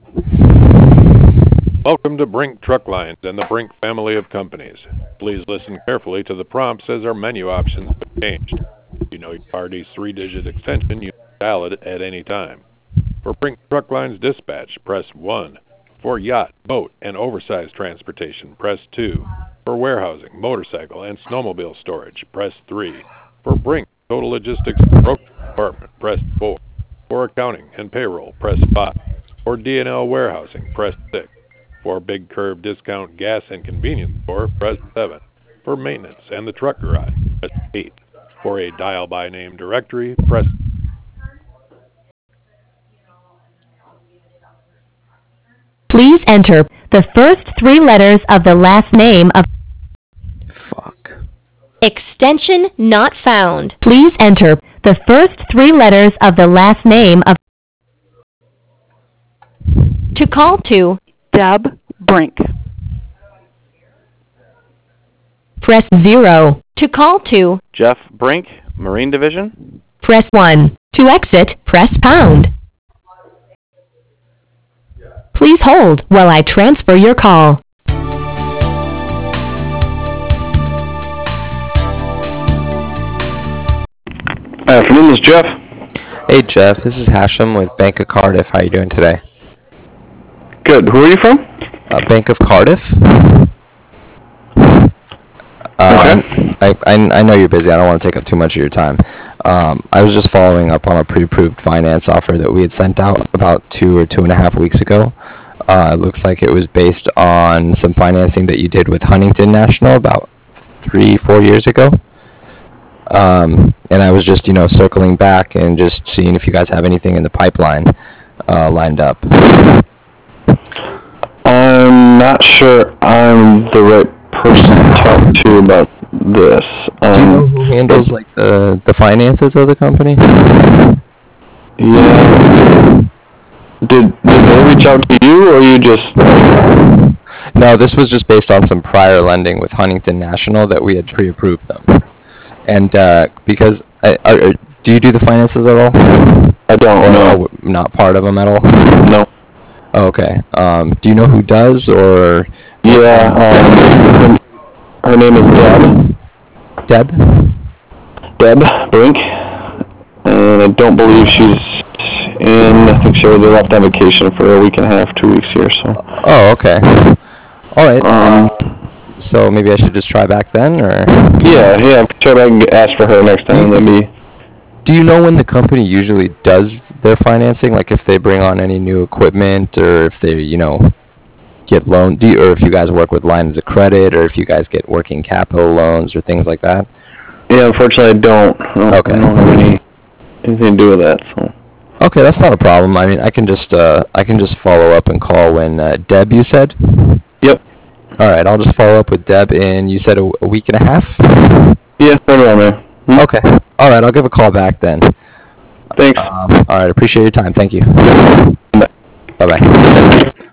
Welcome to Brink Truck Lines and the Brink family of companies. Please listen carefully to the prompts as our menu options have changed. If you know your party's 3-digit extension, you can dial it at any time. For Brink Truck Lines dispatch, press 1. For yacht, boat, and oversized transportation, press 2. For warehousing, motorcycle, and snowmobile storage, press 3. For Brink Total Logistics Brokerage Department, press 4. For accounting and payroll, press 5. For D&L warehousing, press 6. For Big Curve Discount Gas and Convenience Store, press 7. For maintenance and the truck garage, press 8. For a dial-by-name directory, press... Please enter the first 3 letters of the last name of... Fuck. Extension not found. Please enter the first 3 letters of the last name of... To call to... Deb Brink. Press 0. To call to... Jeff Brink, Marine Division. Press 1. To exit, press pound. Please hold while I transfer your call. Afternoon, this is Jeff. Hey Jeff, this is Hashem with Bank of Cardiff. How are you doing today? Good. Who are you from? Bank of Cardiff. Okay. I know you're busy. I don't want to take up too much of your time. I was just following up on a pre-approved finance offer that we had sent out about 2 or 2.5 weeks ago. It looks like it was based on some financing that you did with Huntington National about 3-4 years ago. And I was just, circling back and just seeing if you guys have anything in the pipeline lined up. I'm not sure I'm the right person to talk to about this. Do you know who handles the finances of the company? Yeah. Did they reach out to you, or you just... No, this was just based on some prior lending with Huntington National that we had pre-approved them. And because... do you do the finances at all? I don't know. Not part of them at all? No. Oh, okay. Do you know who does, or... Yeah, her name is Deb. Deb? Deb Brink. And I don't believe she's in. I think she already left on vacation for a week and a half, 2 weeks here, so... Oh, okay. Alright. So maybe I should just try back then, or... Yeah, try back and ask for her next time. Do you know when the company usually does their financing? Like if they bring on any new equipment, or if they, get loaned, or if you guys work with lines of credit, or if you guys get working capital loans or things like that? Yeah, unfortunately I don't. Okay. I don't have anything to do with that, so... Okay, that's not a problem. I mean, I can just follow up and call when, Deb, you said? Yep. Alright, I'll just follow up with Deb in, you said a week and a half? Yeah, right around there. Okay. Alright, I'll give a call back then. Thanks. Alright, appreciate your time. Thank you. Bye. Bye-bye.